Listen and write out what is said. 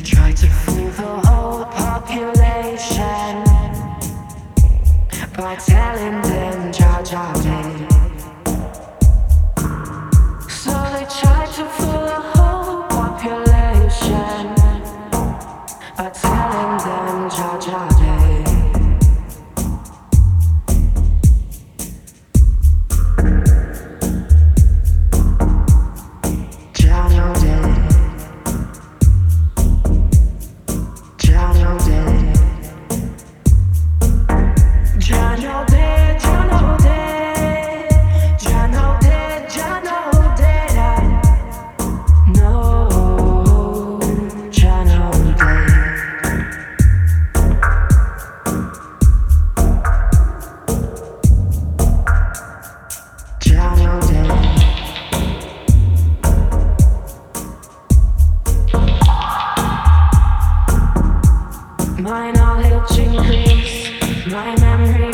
try to fool the whole population by telling them Jah Jah day. So they try to fool the whole population by telling them Jah Jah day. Jah no day. Jah no day. Jah no day. Jah no day. Jah no day. Jah no day. No. Jah no day. Jah no day. My knowledge increase, my memory